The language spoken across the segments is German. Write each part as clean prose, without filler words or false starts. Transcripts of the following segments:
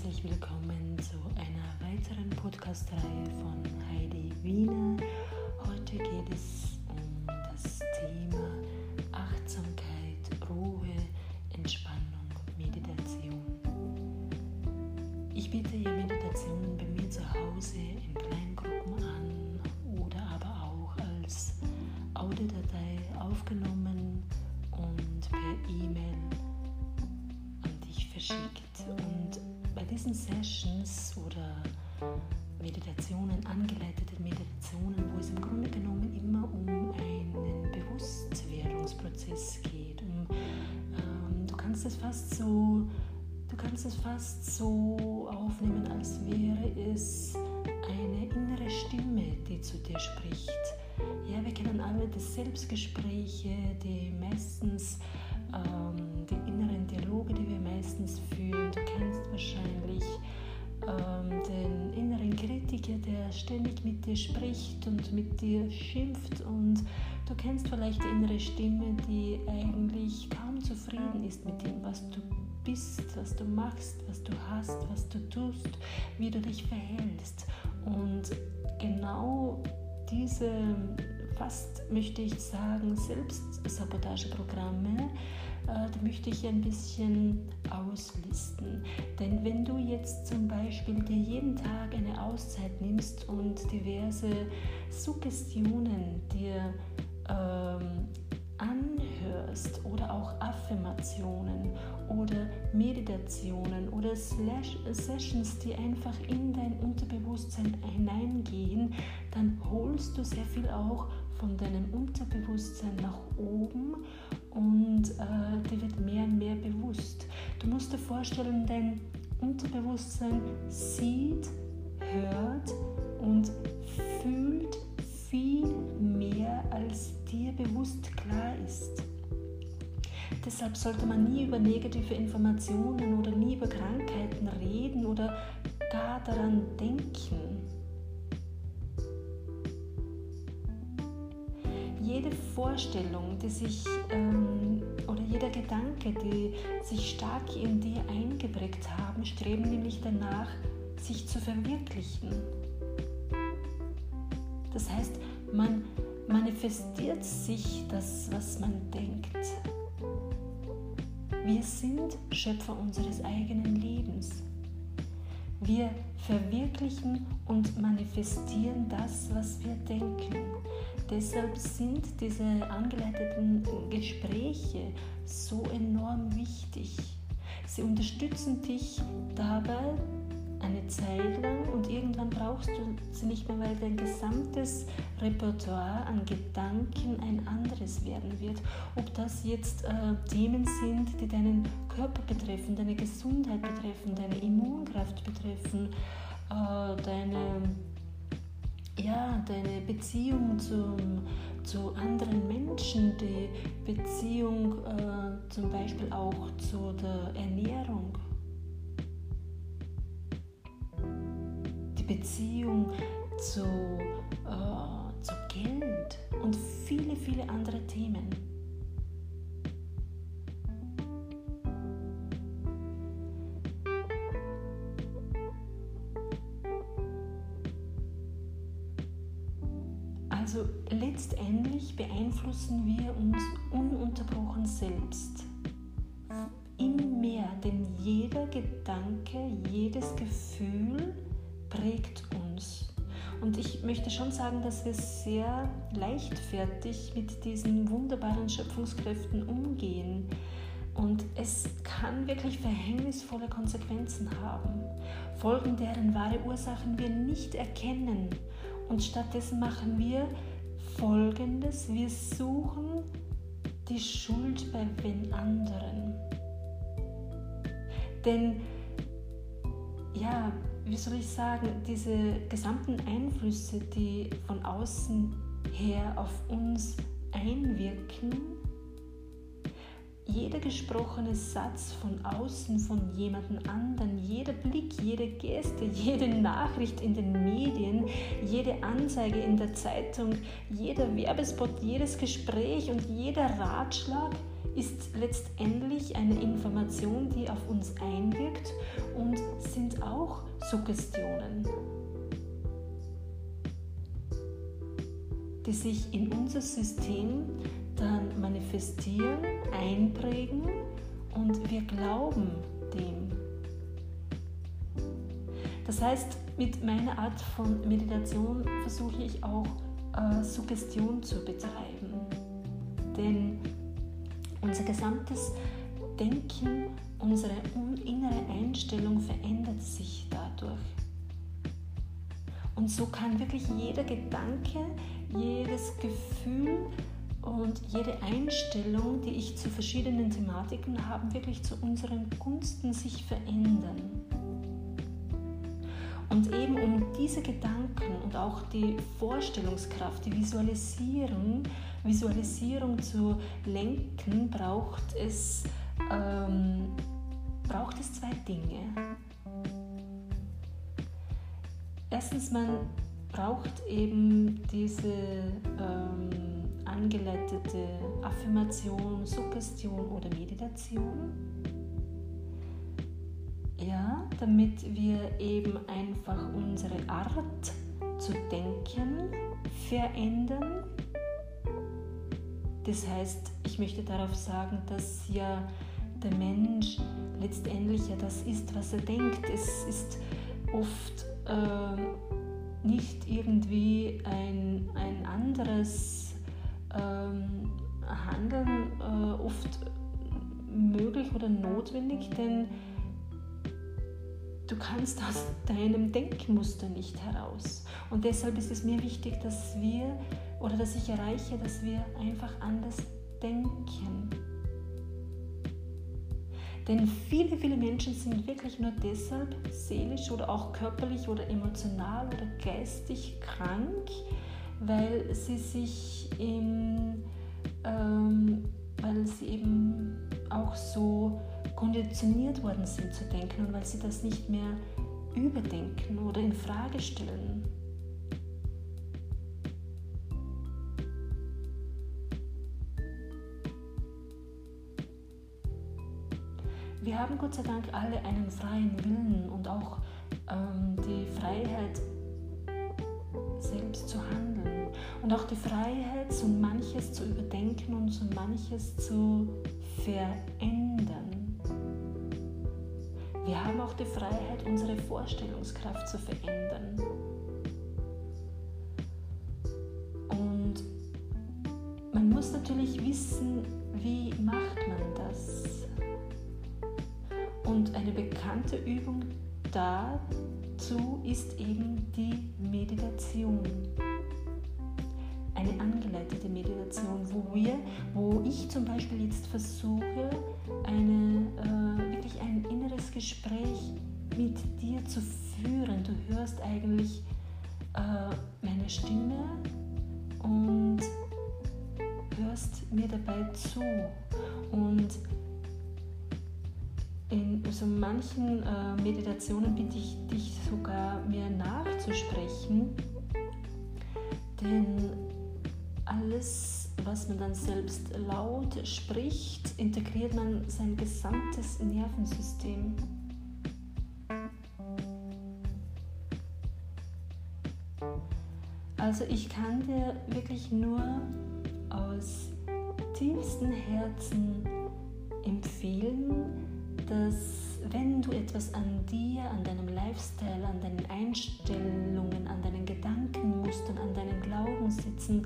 herzlich willkommen zu einer weiteren Podcast-Reihe von Heidi Wiener. Heute geht es um das Thema Achtsamkeit, Ruhe, Entspannung und Meditation. Ich biete ja Meditationen bei mir zu Hause in Kleingruppen an oder aber auch als Audiodatei aufgenommen und per E-Mail an dich verschickt. Und bei diesen Sessions oder Meditationen, angeleitete Meditationen, wo es im Grunde genommen immer um einen Bewusstwerdungsprozess geht, du kannst es fast so aufnehmen, als wäre es eine innere Stimme, die zu dir spricht. Ja, wir kennen alle die Selbstgespräche, die meistens die inneren Dialoge, die wir meistens führen. Du kennst wahrscheinlich den inneren Kritiker, der ständig mit dir spricht und mit dir schimpft, und du kennst vielleicht die innere Stimme, die eigentlich kaum zufrieden ist mit dem, was du bist, was du machst, was du hast, was du tust, wie du dich verhältst. Und genau diese, fast möchte ich sagen, Selbstsabotageprogramme, die möchte ich ein bisschen auslisten. Denn wenn du jetzt zum Beispiel dir jeden Tag eine Auszeit nimmst und diverse Suggestionen dir anhörst oder auch Affirmationen oder Meditationen oder Sessions, die einfach in dein Unterbewusstsein hineingehen, dann holst du sehr viel auch von deinem Unterbewusstsein nach oben und dir wird mehr und mehr bewusst. Du musst dir vorstellen, dein Unterbewusstsein sieht, hört und fühlt viel mehr, als dir bewusst klar ist. Deshalb sollte man nie über negative Informationen oder nie über Krankheiten reden oder gar daran denken. Jede Vorstellung, die sich oder jeder Gedanke, die sich stark in dir eingeprägt haben, streben nämlich danach, sich zu verwirklichen. Das heißt, man manifestiert sich das, was man denkt. Wir sind Schöpfer unseres eigenen Lebens. Wir verwirklichen und manifestieren das, was wir denken. Deshalb sind diese angeleiteten Gespräche so enorm wichtig. Sie unterstützen dich dabei eine Zeit lang und irgendwann brauchst du sie nicht mehr, weil dein gesamtes Repertoire an Gedanken ein anderes werden wird. Ob das jetzt Themen sind, die deinen Körper betreffen, deine Gesundheit betreffen, deine Immunkraft betreffen, deine Beziehung zu anderen Menschen, die Beziehung zum Beispiel auch zu der Ernährung, die Beziehung zu Geld und viele, viele andere Themen. Also letztendlich beeinflussen wir uns ununterbrochen selbst. Immer mehr, denn jeder Gedanke, jedes Gefühl prägt uns. Und ich möchte schon sagen, dass wir sehr leichtfertig mit diesen wunderbaren Schöpfungskräften umgehen. Und es kann wirklich verhängnisvolle Konsequenzen haben. Folgen, deren wahre Ursachen wir nicht erkennen. Und stattdessen machen wir Folgendes: Wir suchen die Schuld bei wen anderen. Denn, wie soll ich sagen, diese gesamten Einflüsse, die von außen her auf uns einwirken, jeder gesprochene Satz von außen von jemandem anderen, jeder Blick, jede Geste, jede Nachricht in den Medien, jede Anzeige in der Zeitung, jeder Werbespot, jedes Gespräch und jeder Ratschlag ist letztendlich eine Information, die auf uns einwirkt und sind auch Suggestionen, die sich in unser System dann manifestieren, einprägen und wir glauben dem. Das heißt, mit meiner Art von Meditation versuche ich auch Suggestion zu betreiben. Denn unser gesamtes Denken, unsere innere Einstellung verändert sich dadurch. Und so kann wirklich jeder Gedanke, jedes Gefühl und jede Einstellung, die ich zu verschiedenen Thematiken habe, wirklich zu unseren Gunsten sich verändern. Und eben um diese Gedanken und auch die Vorstellungskraft, die Visualisierung zu lenken, braucht es zwei Dinge. Erstens, man braucht eben diese angeleitete Affirmation, Suggestion oder Meditation. Ja, damit wir eben einfach unsere Art zu denken verändern. Das heißt, ich möchte darauf sagen, dass ja der Mensch letztendlich ja das ist, was er denkt. Es ist oft nicht irgendwie ein anderes Handeln oft möglich oder notwendig, denn du kannst aus deinem Denkmuster nicht heraus. Und deshalb ist es mir wichtig, dass ich erreiche, dass wir einfach anders denken. Denn viele, viele Menschen sind wirklich nur deshalb seelisch oder auch körperlich oder emotional oder geistig krank, weil sie eben auch so konditioniert worden sind zu denken und weil sie das nicht mehr überdenken oder in Frage stellen. Wir haben Gott sei Dank alle einen freien Willen und auch die Freiheit, selbst zu handeln und auch die Freiheit, so manches zu überdenken und so manches zu verändern. Wir haben auch die Freiheit, unsere Vorstellungskraft zu verändern. Und man muss natürlich wissen, wie macht man das? Und eine bekannte Übung dazu ist eben die Meditation. Eine angeleitete Meditation, wo ich zum Beispiel jetzt versuche, wirklich ein inneres Gespräch mit dir zu führen. Du hörst eigentlich meine Stimme und hörst mir dabei zu. Und in so manchen Meditationen bitte ich dich sogar, mir nachzusprechen, denn alles, was man dann selbst laut spricht, integriert man sein gesamtes Nervensystem. Also ich kann dir wirklich nur aus tiefstem Herzen empfehlen, dass wenn du etwas an dir, an deinem Lifestyle, an deinen Einstellungen, an deinen Gedankenmustern, an deinen Glaubenssätzen,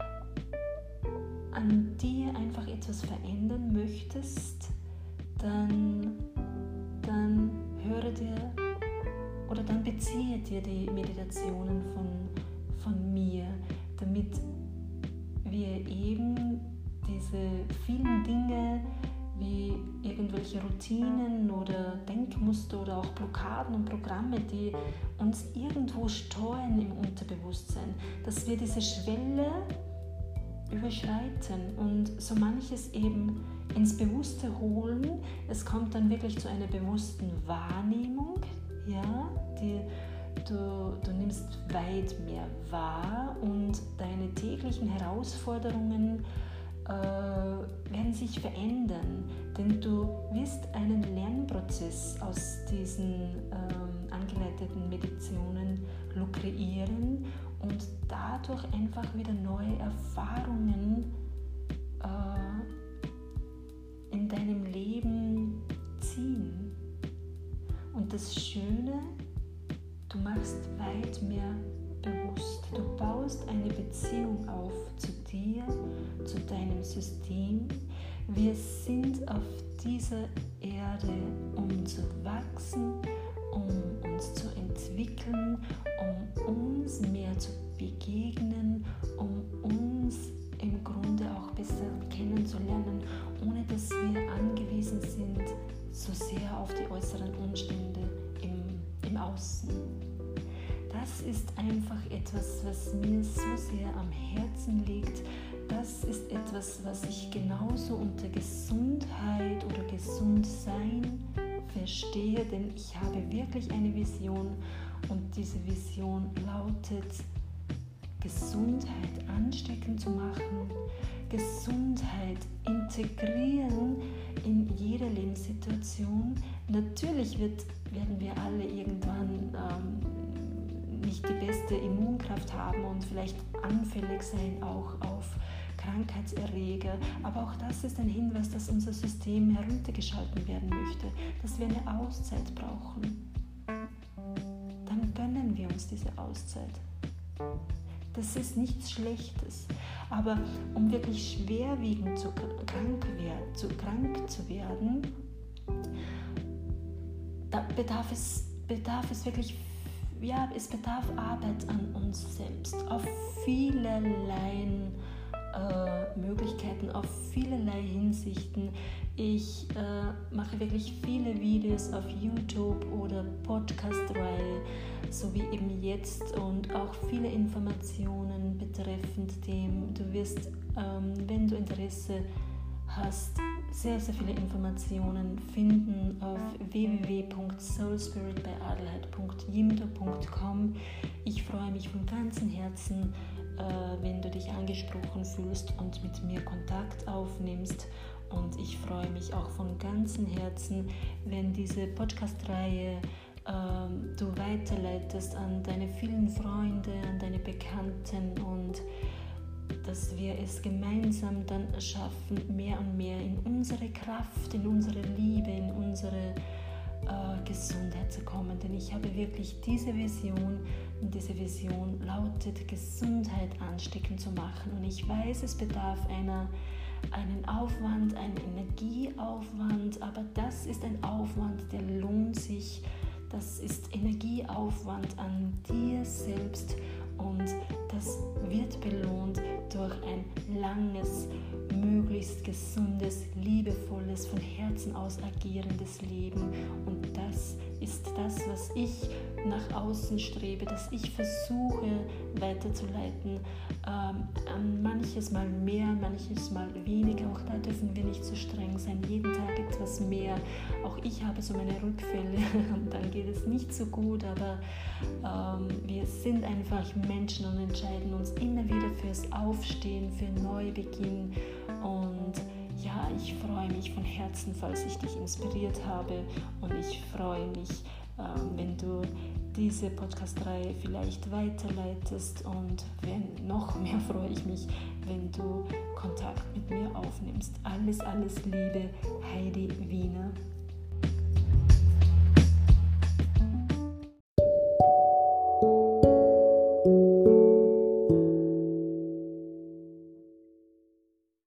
an dir einfach etwas verändern möchtest, dann höre dir oder dann beziehe dir die Meditationen von mir, damit wir eben diese vielen Dinge wie irgendwelche Routinen oder Denkmuster oder auch Blockaden und Programme, die uns irgendwo steuern im Unterbewusstsein, dass wir diese Schwelle überschreiten und so manches eben ins Bewusste holen. Es kommt dann wirklich zu einer bewussten Wahrnehmung, ja, du nimmst weit mehr wahr und deine täglichen Herausforderungen werden sich verändern, denn du wirst einen Lernprozess aus diesen verarbeiteten Meditationen lukrieren und dadurch einfach wieder neue Erfahrungen in deinem Leben ziehen. Und das Schöne, du machst weit mehr bewusst. Du baust eine Beziehung auf zu dir, zu deinem System. Wir sind auf dieser Erde, um zu wachsen, um uns zu entwickeln, um uns mehr zu begegnen, um uns im Grunde auch besser kennenzulernen, ohne dass wir angewiesen sind so sehr auf die äußeren Umstände im Außen. Das ist einfach etwas, was mir so sehr am Herzen liegt. Das ist etwas, was ich genauso unter Gesundheit oder Gesundsein verstehe, denn ich habe wirklich eine Vision und diese Vision lautet, Gesundheit ansteckend zu machen, Gesundheit integrieren in jeder Lebenssituation. Natürlich werden wir alle irgendwann nicht die beste Immunkraft haben und vielleicht anfällig sein auch auf Krankheitserreger, aber auch das ist ein Hinweis, dass unser System heruntergeschalten werden möchte, dass wir eine Auszeit brauchen. Dann gönnen wir uns diese Auszeit. Das ist nichts Schlechtes, aber um wirklich schwerwiegend krank zu werden, da bedarf es wirklich, es bedarf Arbeit an uns selbst, auf vielerlei Möglichkeiten, auf vielerlei Hinsichten. Ich mache wirklich viele Videos auf YouTube oder Podcast-Reihe, so wie eben jetzt, und auch viele Informationen betreffend dem. Du wirst, wenn du Interesse hast, sehr, sehr viele Informationen finden auf www.soulspiritbyadelheid.jimdo.com. Ich freue mich von ganzem Herzen, wenn du dich angesprochen fühlst und mit mir Kontakt aufnimmst. Und ich freue mich auch von ganzem Herzen, wenn diese Podcast-Reihe du weiterleitest an deine vielen Freunde, an deine Bekannten, und dass wir es gemeinsam dann schaffen, mehr und mehr in unsere Kraft, in unsere Liebe, in unsere Gesundheit zu kommen. Denn ich habe wirklich diese Vision, und diese Vision lautet, Gesundheit ansteckend zu machen. Und ich weiß, es bedarf einen Aufwand, einen Energieaufwand, aber das ist ein Aufwand, der lohnt sich. Das ist Energieaufwand an dir selbst und das wird belohnt durch ein langes, möglichst gesundes, liebevolles, von Herzen aus agierendes Leben. Und das ist das, was ich nach außen strebe, dass ich versuche weiterzuleiten. Manches Mal mehr, manches Mal weniger. Auch da dürfen wir nicht zu streng sein. Jeden Tag etwas mehr. Auch ich habe so meine Rückfälle und dann geht es nicht so gut, aber wir sind einfach Menschen und entscheiden uns immer wieder fürs Aufstehen, für Neubeginn. Und ja, ich freue mich von Herzen, falls ich dich inspiriert habe, und ich freue mich, wenn du diese Podcast-Reihe vielleicht weiterleitest, und noch mehr freue ich mich, wenn du Kontakt mit mir aufnimmst. Alles Liebe, Heidi Wiener.